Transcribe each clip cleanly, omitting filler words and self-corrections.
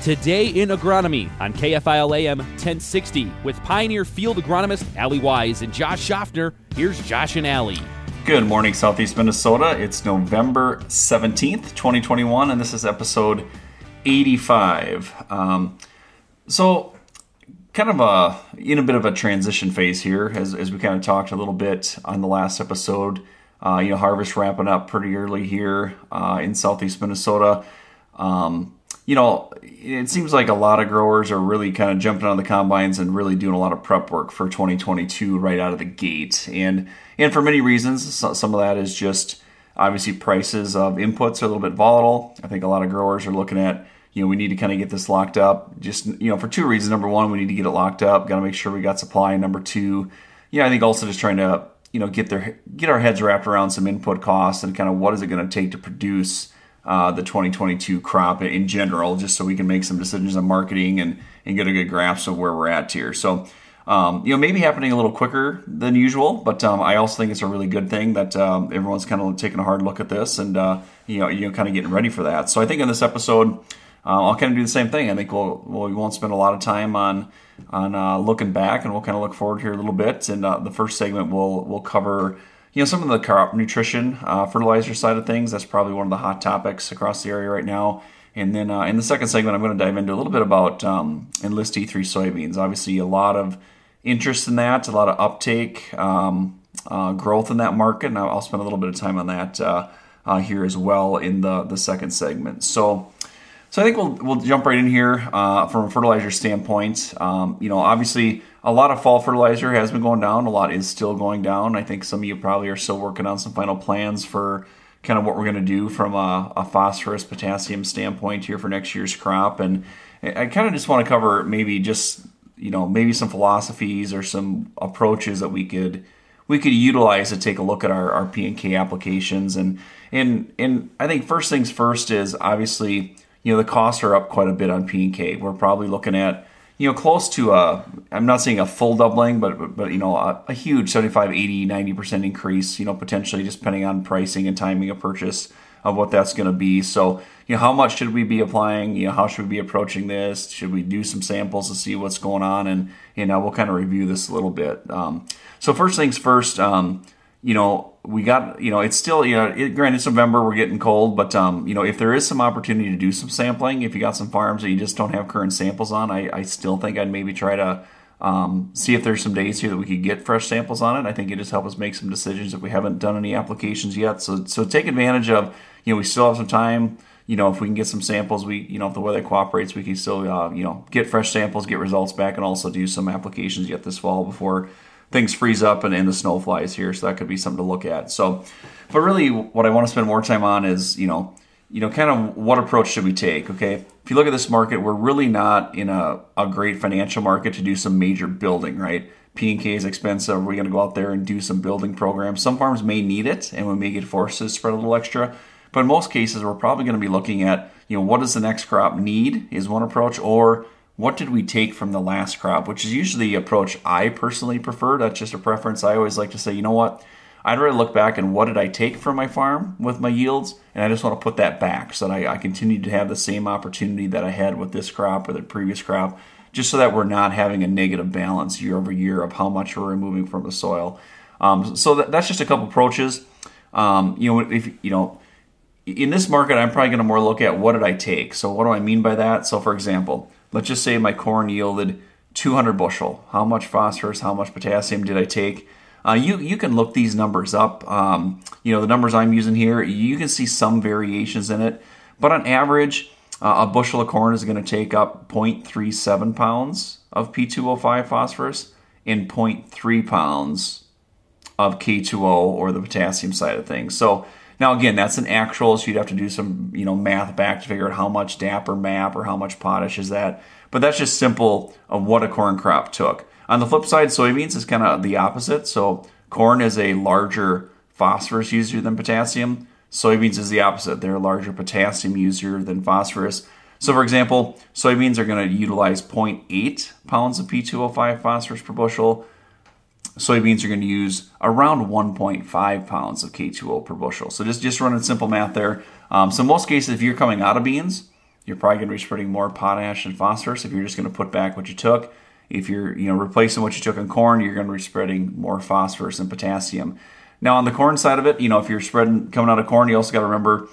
Today in Agronomy on KFIL AM 1060 with Pioneer Field Agronomist Allie Wise and Josh Schaffner. Here's Josh and Allie. Good morning, Southeast Minnesota. It's November 17th, 2021, and this is episode 85. So kind of in a bit of a transition phase here as we kind of talked a little bit on the last episode. Harvest wrapping up pretty early here in Southeast Minnesota. It seems like a lot of growers are really kind of jumping on the combines and really doing a lot of prep work for 2022 right out of the gate. And for many reasons, some of that is just obviously prices of inputs are a little bit volatile. I think a lot of growers are looking at, we need to kind of get this locked up just, for two reasons. Number one, we need to get it locked up. Got to make sure we got supply. And number two, I think also just trying to, get our heads wrapped around some input costs and kind of what is it going to take to produce the 2022 crop in general, just so we can make some decisions on marketing and get a good grasp of where we're at here. So, maybe happening a little quicker than usual, but I also think it's a really good thing that everyone's kind of taking a hard look at this and, kind of getting ready for that. So I think in this episode, I'll kind of do the same thing. I think we won't spend a lot of time on looking back, and we'll kind of look forward here a little bit. And the first segment we'll cover some of the crop nutrition, fertilizer side of things. That's probably one of the hot topics across the area right now. And then in the second segment, I'm going to dive into a little bit about Enlist E3 soybeans. Obviously, a lot of interest in that, a lot of uptake, growth in that market. And I'll spend a little bit of time on that here as well in the second segment. So I think we'll jump right in here from a fertilizer standpoint. Obviously, a lot of fall fertilizer has been going down. A lot is still going down. I think some of you probably are still working on some final plans for kind of what we're going to do from a phosphorus, potassium standpoint here for next year's crop. And I kind of just want to cover maybe just, maybe some philosophies or some approaches that we could utilize to take a look at our P&K applications. And I think first things first is obviously, the costs are up quite a bit on P&K. We're probably looking at, close to I'm not saying a full doubling, but a huge 75, 80, 90% increase, potentially just depending on pricing and timing of purchase of what that's going to be. So, how much should we be applying? How should we be approaching this? Should we do some samples to see what's going on? And, we'll kind of review this a little bit. So first things first, we got, it's still, granted it's November, we're getting cold, but, if there is some opportunity to do some sampling, if you got some farms that you just don't have current samples on, I still think I'd maybe try to see if there's some days here that we could get fresh samples on it. I think it just help us make some decisions if we haven't done any applications yet. So take advantage of, we still have some time. If we can get some samples, if the weather cooperates, we can still, get fresh samples, get results back, and also do some applications yet this fall before things freeze up and the snow flies here. So that could be something to look at. So, but really what I want to spend more time on is, kind of what approach should we take? Okay. If you look at this market, we're really not in a great financial market to do some major building, right? P&K is expensive. We're going to go out there and do some building programs. Some farms may need it and we may get forced to spread a little extra. But in most cases, we're probably going to be looking at, what does the next crop need is one approach, or what did we take from the last crop, which is usually the approach I personally prefer. That's just a preference. I always like to say, I'd rather look back and what did I take from my farm with my yields, and I just want to put that back so that I continue to have the same opportunity that I had with this crop or the previous crop, just so that we're not having a negative balance year over year of how much we're removing from the soil. So that's just a couple approaches. In this market, I'm probably going to more look at what did I take. So what do I mean by that? So for example, let's just say my corn yielded 200 bushel. How much phosphorus, how much potassium did I take? You can look these numbers up. The numbers I'm using here, you can see some variations in it. But on average, a bushel of corn is going to take up 0.37 pounds of P2O5 phosphorus and 0.3 pounds of K2O or the potassium side of things. So now, again, that's an actual, so you'd have to do some, math back to figure out how much DAP or MAP or how much potash is that. But that's just simple of what a corn crop took. On the flip side, soybeans is kind of the opposite. So corn is a larger phosphorus user than potassium. Soybeans is the opposite. They're a larger potassium user than phosphorus. So, for example, soybeans are going to utilize 0.8 pounds of P2O5 phosphorus per bushel. Soybeans are going to use around 1.5 pounds of K2O per bushel. So just running simple math there. So in most cases, if you're coming out of beans, you're probably going to be spreading more potash and phosphorus if you're just going to put back what you took. If you're replacing what you took on corn, you're going to be spreading more phosphorus and potassium. Now on the corn side of it, if you're spreading coming out of corn, you also got to remember,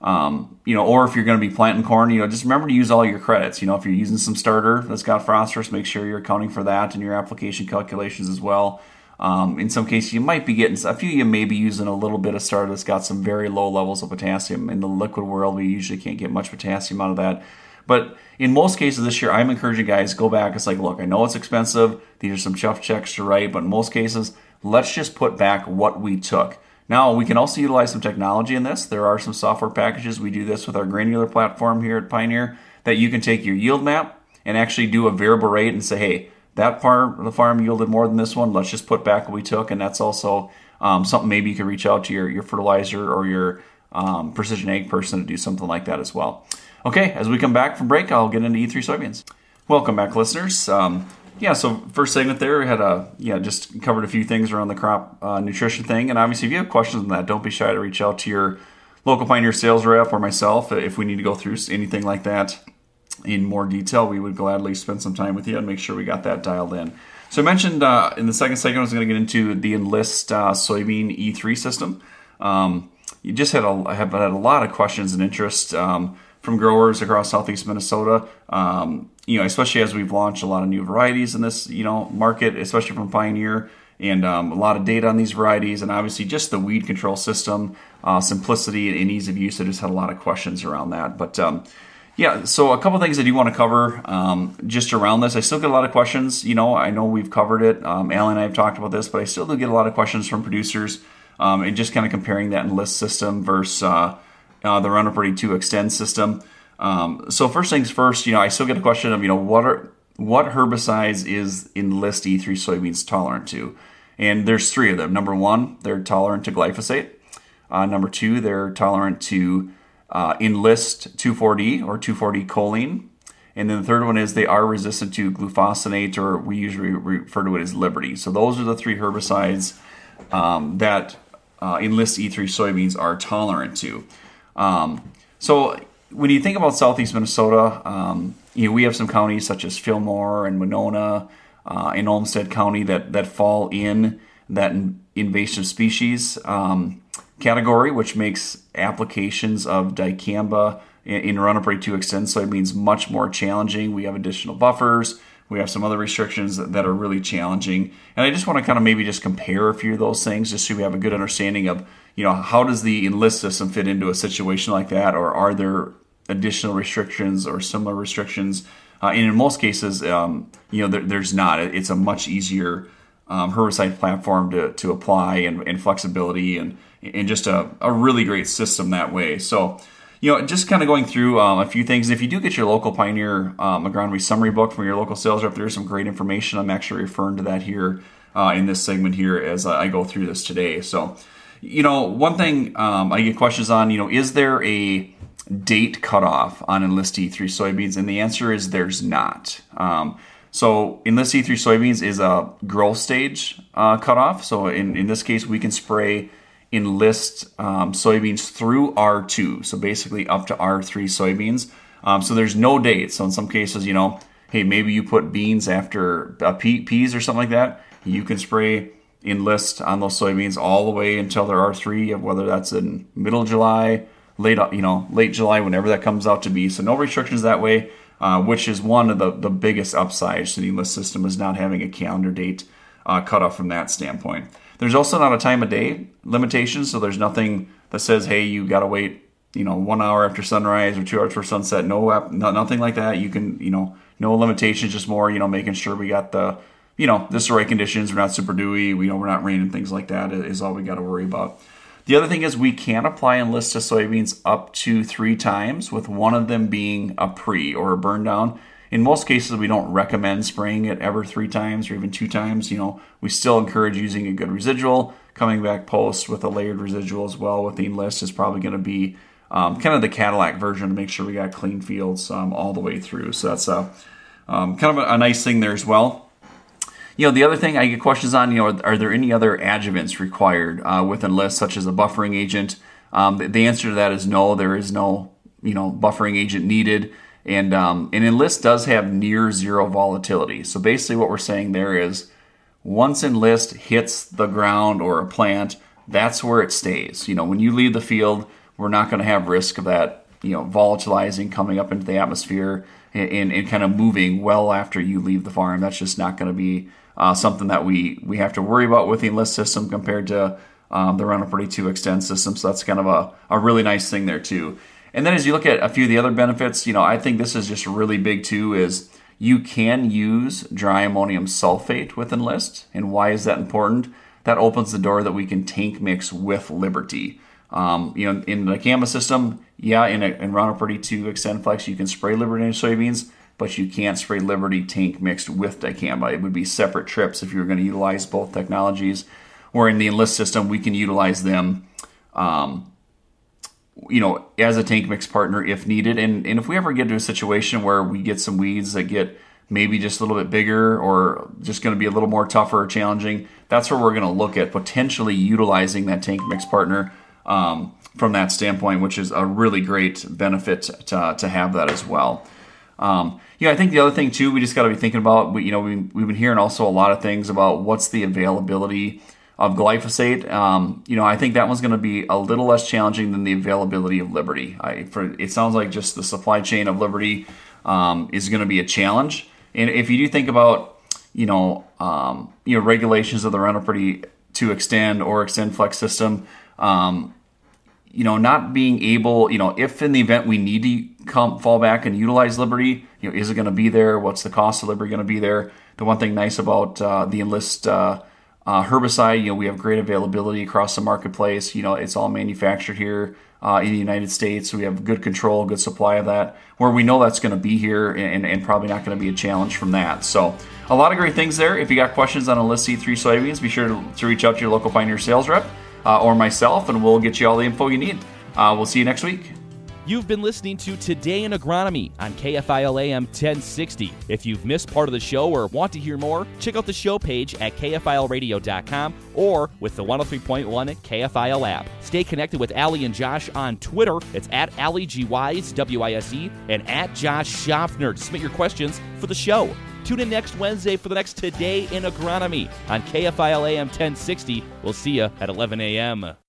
or if you're going to be planting corn, just remember to use all your credits. If you're using some starter that's got phosphorus, make sure you're accounting for that in your application calculations as well. In some cases, you might be getting a few. You may be using a little bit of starter that's got some very low levels of potassium. In the liquid world, we usually can't get much potassium out of that. But in most cases this year, I'm encouraging guys, go back. It's like, look, I know it's expensive. These are some tough checks to write, but in most cases, let's just put back what we took. Now, we can also utilize some technology in this. There are some software packages. We do this with our granular platform here at Pioneer, that you can take your yield map and actually do a variable rate and say, hey, that part of the farm yielded more than this one. Let's just put back what we took. And that's also something maybe you can reach out to your fertilizer or your precision ag person to do something like that as well. Okay, as we come back from break, I'll get into E3 soybeans. Welcome back, listeners. So first segment there, we had just covered a few things around the crop nutrition thing. And obviously, if you have questions on that, don't be shy to reach out to your local Pioneer sales rep or myself. If we need to go through anything like that in more detail, we would gladly spend some time with you and make sure we got that dialed in. So I mentioned in the second segment, I was going to get into the Enlist soybean E3 system. You just had had a lot of questions and interest from growers across southeast Minnesota, especially as we've launched a lot of new varieties in this, market, especially from Pioneer, and a lot of data on these varieties, and obviously just the weed control system, simplicity and ease of use. I just had a lot of questions around that. But so a couple things I do want to cover just around this. I still get a lot of questions. I know we've covered it. Alan and I have talked about this, but I still do get a lot of questions from producers and just kind of comparing that Enlist system versus the Roundup Ready 2 Xtend system. So first things first, I still get a question of, what herbicides is Enlist E3 soybeans tolerant to? And there's three of them. Number one, they're tolerant to glyphosate. Number two, they're tolerant to Enlist 2,4-D or 2,4-D choline. And then the third one is they are resistant to glufosinate, or we usually refer to it as Liberty. So those are the three herbicides that Enlist E3 soybeans are tolerant to. So when you think about southeast Minnesota, we have some counties such as Fillmore and Winona and Olmsted County that fall in that invasive species category, which makes applications of dicamba in Roundup Ready 2 Xtend soybeans much more challenging. We have additional buffers. We have some other restrictions that are really challenging. And I just want to kind of maybe just compare a few of those things just so we have a good understanding of, how does the Enlist system fit into a situation like that? Or are there additional restrictions or similar restrictions? And in most cases, there's not. It's a much easier herbicide platform to apply and flexibility and just a really great system that way. So, just kind of going through a few things. If you do get your local Pioneer agronomy summary book from your local sales rep, there's some great information. I'm actually referring to that here in this segment here as I go through this today. So, one thing I get questions on, is there a date cutoff on Enlist E3 soybeans? And the answer is there's not. So Enlist E3 soybeans is a growth stage cutoff. So in this case, we can spray Enlist soybeans through R2, so basically up to R3 soybeans. So there's no date. So in some cases, hey, maybe you put beans after peas or something like that. You can spray Enlist on those soybeans all the way until they're R3, whether that's in middle July, late July, whenever that comes out to be. So no restrictions that way, which is one of the biggest upsides to the Enlist system, is not having a calendar date cutoff from that standpoint. There's also not a time of day limitation, so there's nothing that says, hey, you got to wait, 1 hour after sunrise or 2 hours for sunset. Nothing like that. You can, no limitations, just more, making sure we got the, this is the right conditions. We're not super dewy. We're not raining, things like that is all we got to worry about. The other thing is we can apply Enlist to soybeans up to 3 times, with one of them being a pre or a burn down. In most cases, we don't recommend spraying it ever 3 times or even 2 times. We still encourage using a good residual. Coming back post with a layered residual as well with the Enlist is probably going to be kind of the Cadillac version to make sure we got clean fields all the way through. So that's kind of a nice thing there as well. The other thing I get questions on, are there any other adjuvants required with Enlist, such as a buffering agent? The answer to that is no. There is no buffering agent needed. And Enlist does have near zero volatility. So basically what we're saying there is once Enlist hits the ground or a plant, that's where it stays. When you leave the field, we're not going to have risk of that, volatilizing, coming up into the atmosphere and kind of moving well after you leave the farm. That's just not going to be something that we have to worry about with the Enlist system compared to the Roundup Ready 2 Xtend system. So that's kind of a really nice thing there too. And then as you look at a few of the other benefits, I think this is just really big too, is you can use dry ammonium sulfate with Enlist. And why is that important? That opens the door that we can tank mix with Liberty. In the Dicamba system, in Roundup Ready 2 Xtend Flex, you can spray Liberty into soybeans, but you can't spray Liberty tank mixed with Dicamba. It would be separate trips if you were going to utilize both technologies. Or in the Enlist system, we can utilize them, as a tank mix partner if needed. And if we ever get to a situation where we get some weeds that get maybe just a little bit bigger or just going to be a little more tougher or challenging, that's where we're going to look at potentially utilizing that tank mix partner from that standpoint, which is a really great benefit to have that as well. I think the other thing too, we just got to be thinking about, we've been hearing also a lot of things about what's the availability of glyphosate. I think that one's going to be a little less challenging than the availability of Liberty. It sounds like just the supply chain of Liberty is going to be a challenge. And if you do think about, regulations of the Roundup Ready 2 Xtend or Xtend Flex system, not being able, if in the event we need to fall back and utilize Liberty, is it going to be there? What's the cost of Liberty going to be there? The one thing nice about the Enlist herbicide, we have great availability across the marketplace. It's all manufactured here in the United States. So we have good control, good supply of that, where we know that's going to be here and probably not going to be a challenge from that. So a lot of great things there. If you got questions on Enlist C3 soybeans, be sure to reach out to your local Pioneer sales rep or myself, and we'll get you all the info you need. We'll see you next week. You've been listening to Today in Agronomy on KFIL AM 1060. If you've missed part of the show or want to hear more, check out the show page at KFILradio.com or with the 103.1 KFIL app. Stay connected with Allie and Josh on Twitter. It's at AllieGWise, WISE, and at Josh Schaffner to submit your questions for the show. Tune in next Wednesday for the next Today in Agronomy on KFIL AM 1060. We'll see you at 11 a.m.